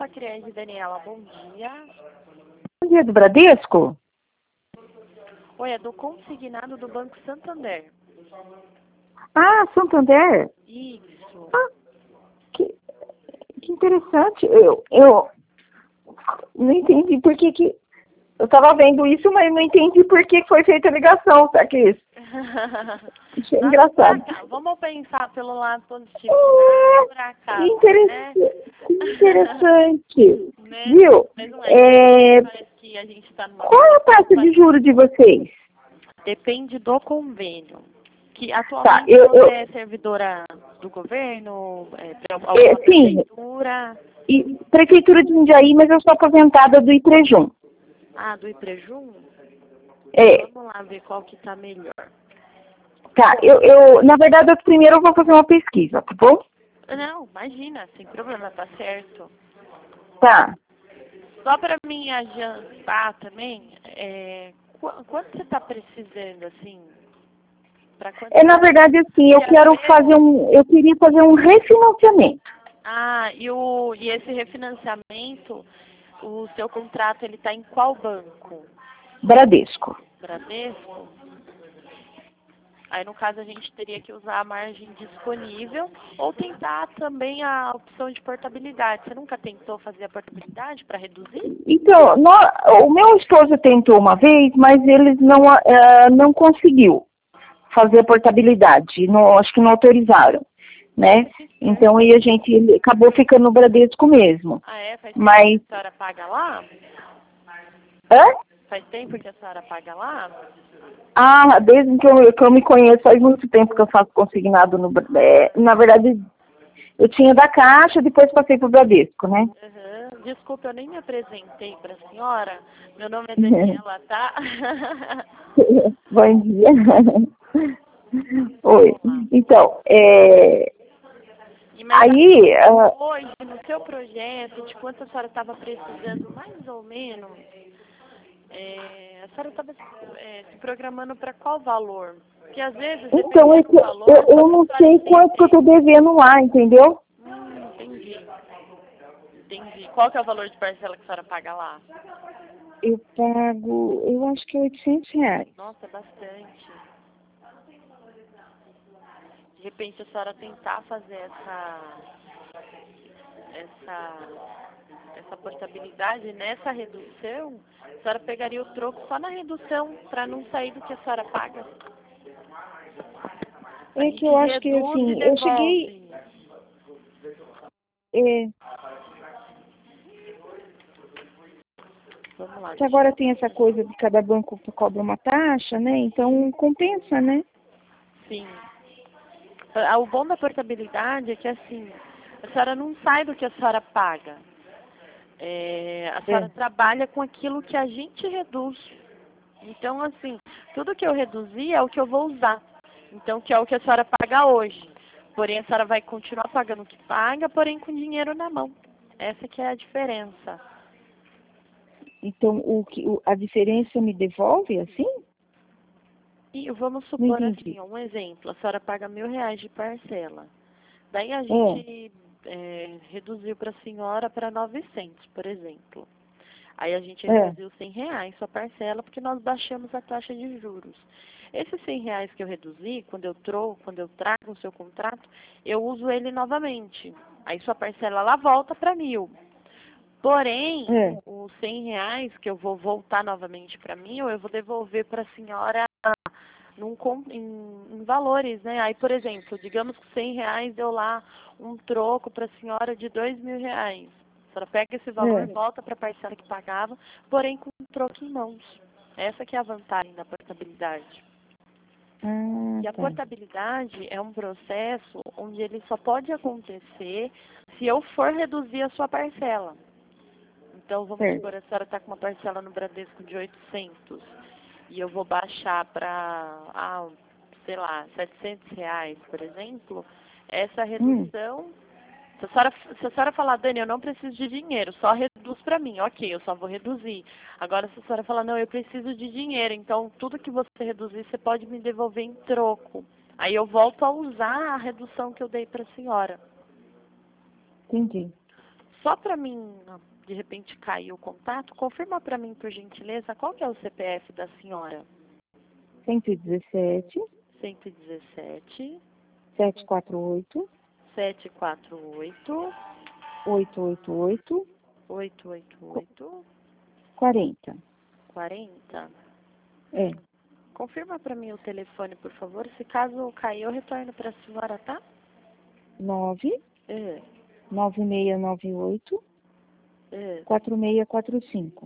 Facriege Daniela, bom dia. Bom dia, do Bradesco? Oi, é do consignado do Banco Santander. Ah, Santander? Isso. Ah, que interessante. Eu não entendi por que... Eu estava vendo isso, mas não entendi por que foi feita a ligação, tá, Cris? Achei engraçado. Vamos pensar pelo lado positivo. Por acaso, Que interessante. né? Viu? Mas não é, parece que a gente está numa... Qual é a taxa de juros de vocês? Depende do convênio. Que Tá, atualmente você é servidora do governo, alguma sim, prefeitura. e Prefeitura de Jundiaí, mas eu sou aposentada do IPREJUM. Ah, do IPREJUM? É. Vamos lá ver qual que está melhor. Tá, na verdade, primeiro eu vou fazer uma pesquisa, tá bom? Não, imagina, sem problema, tá certo. Tá. Só para mim adiantar também, quanto você está precisando, assim? Na verdade, assim, eu queria fazer um refinanciamento. Ah, e esse refinanciamento, o seu contrato, ele está em qual banco? Bradesco. Bradesco? Aí, no caso, a gente teria que usar a margem disponível ou tentar também a opção de portabilidade. Você nunca tentou fazer a portabilidade para reduzir? Então, o meu esposo tentou uma vez, mas eles não conseguiu fazer a portabilidade. Não, acho que não autorizaram, né? Então, aí a gente acabou ficando no Bradesco mesmo. Ah, é? Faz tempo mas... que a senhora paga lá? Hã? Faz tempo que a senhora paga lá? Ah, desde que eu me conheço, faz muito tempo que eu faço consignado no... na verdade, eu tinha da Caixa, depois passei para o Bradesco, né? Uhum. Desculpa, eu nem me apresentei para a senhora. Meu nome é Daniela, tá? Bom dia. Oi. Então, aí... hoje, no seu projeto, de quanto a senhora estava precisando, mais ou menos, a senhora estava se programando para qual valor? Porque às vezes, então, dependendo do valor, eu não sei quanto que eu estou devendo lá, entendeu? Entendi. Entendi. Qual que é o valor de parcela que a senhora paga lá? Eu pago, eu acho que é R$800. Nossa, bastante. De repente, a senhora tentar fazer essa portabilidade nessa redução, a senhora pegaria o troco só na redução, para não sair do que a senhora paga. É que eu acho que, assim, eu cheguei... Vamos lá. Que agora tem essa coisa de cada banco cobra uma taxa, né? Então, compensa, né? Sim. O bom da portabilidade é que, assim, a senhora não sai do que a senhora paga. A senhora trabalha com aquilo que a gente reduz. Então, assim, tudo que eu reduzi é o que eu vou usar. Então, que é o que a senhora paga hoje. Porém, a senhora vai continuar pagando o que paga, porém com dinheiro na mão. Essa que é a diferença. Então, a diferença me devolve, assim? E vamos supor assim, um exemplo. A senhora paga R$1.000 de parcela. Daí a gente reduziu para a senhora para 900, por exemplo. Aí a gente reduziu R$100 sua parcela, porque nós baixamos a taxa de juros. Esses R$100 que eu reduzi, quando eu trago o seu contrato, eu uso ele novamente. Aí sua parcela lá volta para 1.000. Porém, os R$100 que eu vou voltar novamente para 1.000, eu vou devolver para a senhora em valores, né? Aí, por exemplo, digamos que R$100 deu lá um troco para a senhora de R$2.000. A senhora pega esse valor, volta para a parcela que pagava, porém com um troco em mãos. Essa que é a vantagem da portabilidade. E a portabilidade é um processo onde ele só pode acontecer se eu for reduzir a sua parcela. Então, vamos supor, a senhora está com uma parcela no Bradesco de 800 e eu vou baixar para, sei lá, R$700, por exemplo. Essa redução, se a senhora falar, Dani, eu não preciso de dinheiro, só reduz para mim, ok, eu só vou reduzir. Agora, se a senhora falar, não, eu preciso de dinheiro, então tudo que você reduzir, você pode me devolver em troco. Aí eu volto a usar a redução que eu dei para a senhora. Entendi. Só para mim, de repente caiu o contato, confirma para mim, por gentileza, qual que é o CPF da senhora? 117 117 748 748 888 888 40. 40. É, Confirma para mim o telefone, por favor. Se caso cair, eu retorno para a senhora, tá? 9 É, 9698 é. 4645.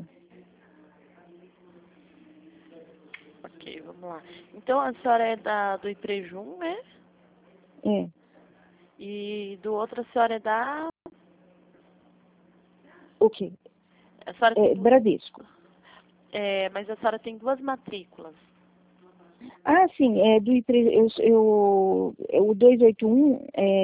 Ok, vamos lá. Então, a senhora é do Iprejum, né? É, E do outro, a senhora é da... o quê? A senhora tem É, Bradesco. mas a senhora tem duas matrículas. Ah, sim, o 281,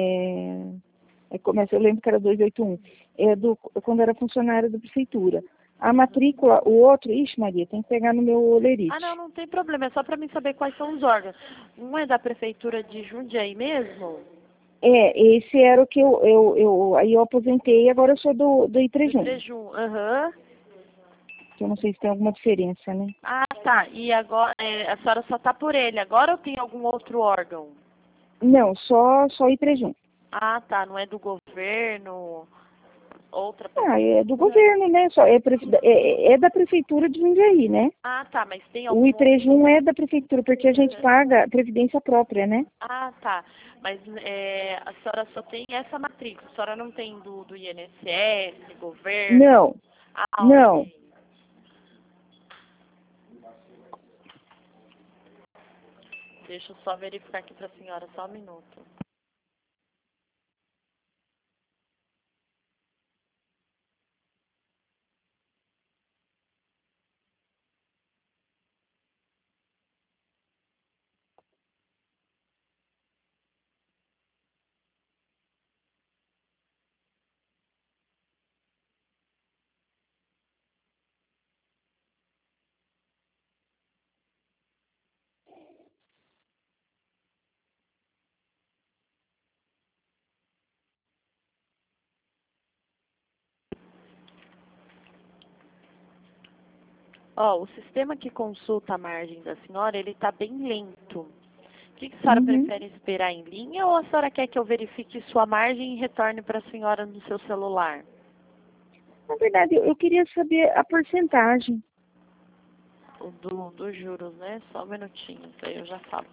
eu lembro que era 281, quando era funcionária da prefeitura. A matrícula, o outro, ixi Maria, tem que pegar no meu Ah, não, olerite. não tem problema. É só para mim saber quais são os órgãos. Um é da prefeitura de Jundiaí mesmo? Esse era o que aí eu aposentei, agora eu sou do Do Itrejum, Iprejum, aham. que eu não sei se tem alguma diferença, né? Ah, tá. E agora, a senhora só tá por ele. Agora ou tem algum outro órgão? Não, só Itrejum. Ah, tá. Não é do governo, outra Ah, é do prefeitura? governo, né? É da prefeitura de Jundiaí, né? Ah, tá. Mas tem O algum Itrejum outro? é da prefeitura, porque a gente paga previdência própria, né? Ah, tá. Mas a senhora só tem essa matrícula. A senhora não tem do INSS, governo? Não, Ah, não. ok. Deixa eu só verificar aqui para a senhora, só um minuto. Ó, o sistema que consulta a margem da senhora, ele está bem lento. O que a senhora Uhum. prefere esperar em linha ou a senhora quer que eu verifique sua margem e retorne para a senhora no seu celular? Na verdade, eu queria saber a porcentagem. O dos juros, né? Só um minutinho, isso aí eu já falo.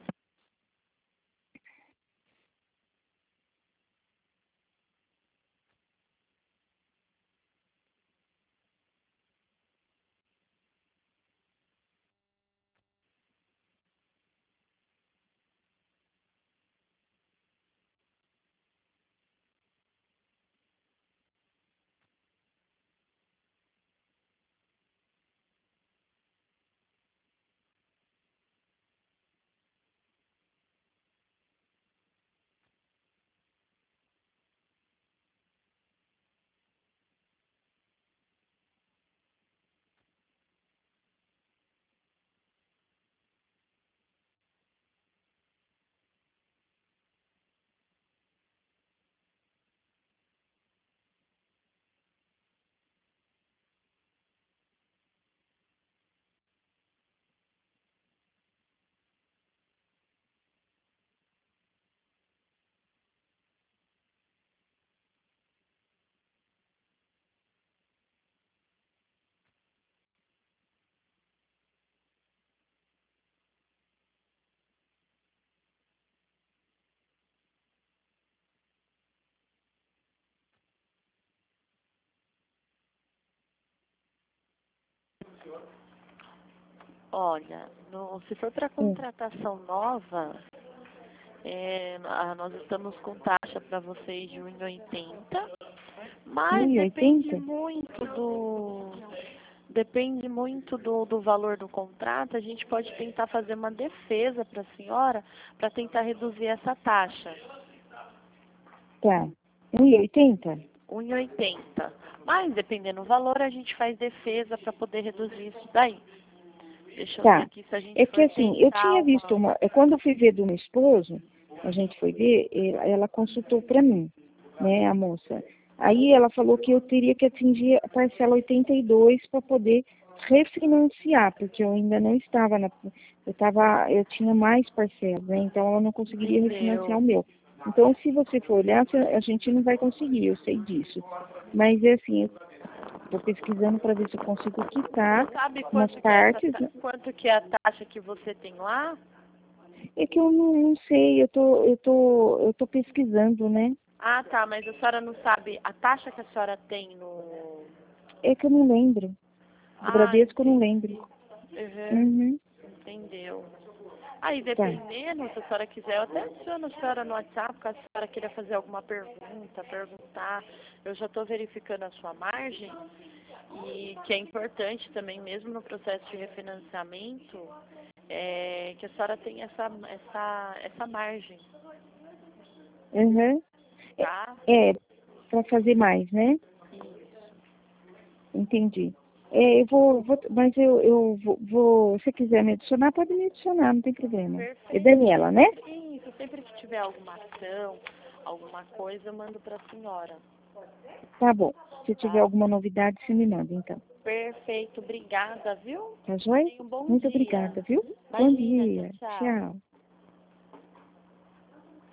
Olha, se for para É. contratação nova, nós estamos com taxa para vocês de 1,80, mas 1,80? depende muito do valor do contrato. A gente pode tentar fazer uma defesa para a senhora para tentar reduzir essa taxa. Tá. 1,80? 1,80. Mas dependendo do valor, a gente faz defesa para poder reduzir isso daí. Deixa eu ver Tá. aqui se a gente É que for assim, eu tentar tinha visto quando eu fui ver do meu esposo, a gente foi ver, ela consultou para mim, né, a moça. Aí ela falou que eu teria que atingir a parcela 82 para poder refinanciar, porque eu ainda não estava eu tinha mais parcelas, né? Então ela não conseguiria refinanciar o meu. Então, se você for olhar, a gente não vai conseguir, eu sei disso. Mas é assim, estou pesquisando para ver se eu consigo quitar Você sabe umas partes. quanto que é a taxa que você tem lá? É que eu não sei, eu tô pesquisando, né? Ah, tá, mas a senhora não sabe a taxa que a senhora tem no... É que eu não lembro. Do Ah, Bradesco eu não entendi. lembro. Uhum. Uhum. Entendeu. Aí, Tá. dependendo, se a senhora quiser, eu até adiciono a senhora no WhatsApp, caso a senhora queira fazer alguma perguntar. Eu já estou verificando a sua margem, e que é importante também, mesmo no processo de refinanciamento, que a senhora tenha essa margem, Uhum. tá? Para fazer mais, né? Isso. Entendi. Mas se quiser me adicionar, pode me adicionar, não tem problema. É Perfeito. Daniela, né? Isso, sempre que tiver alguma ação, alguma coisa, eu mando para a senhora, Tá bom. Se tiver tá? alguma novidade, você me manda, então. Perfeito, obrigada, viu? Tá joia? Tenha um bom Muito dia. obrigada, viu? Bom Imagina, tchau, dia. tchau. Tchau.